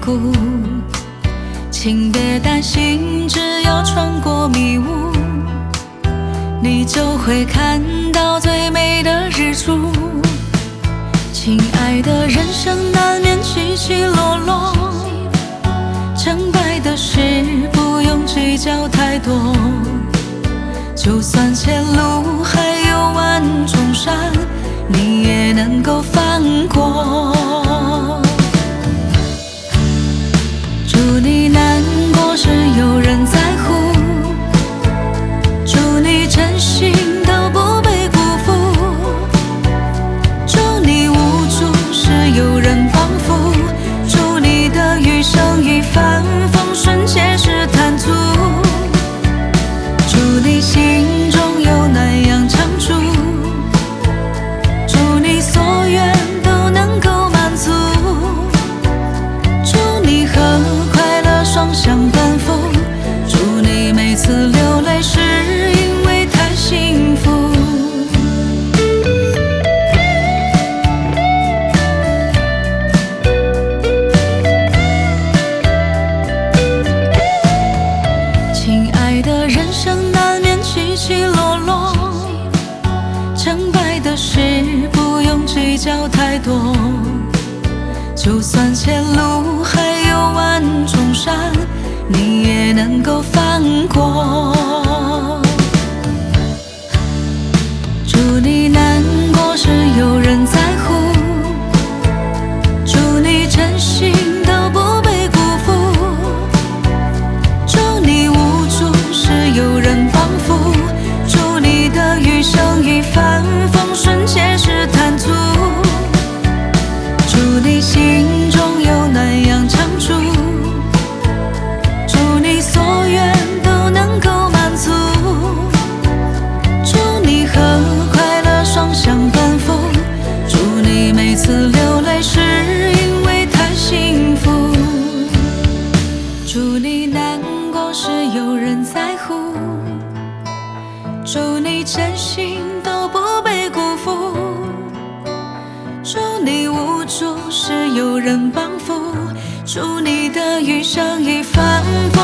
顾。请别担心，只要穿过迷雾，你就会看到最美的日出。亲爱的，人生难免起起落落，成败的事不用计较太多。就算前路还有万重山，你也能够翻过。祝你难过时有人在乎，祝你真心都不被辜负，祝你无助时有人帮扶，祝你的余生一帆风顺，皆是坦途。祝你心中有南阳常驻，祝你所愿都能够满足，祝你和快乐双向奔赴，祝你每次流泪是因为太幸福。亲爱的，人生难免起起落落，成败的事不用计较太多。就算前路还有万重山，你也能够翻过。祝你难过时有人在乎，祝你真心都不被辜负，祝你无助时有人帮扶，祝你的余生一帆风顺，皆是坦途。祝你心中有南阳常驻，祝你所愿都能够满足，祝你和快乐双向奔赴，祝你每次流泪是因为太幸福。祝你难过时有人在乎，祝你真心都不被辜负，祝你无助时有人帮扶，祝你的余生一帆风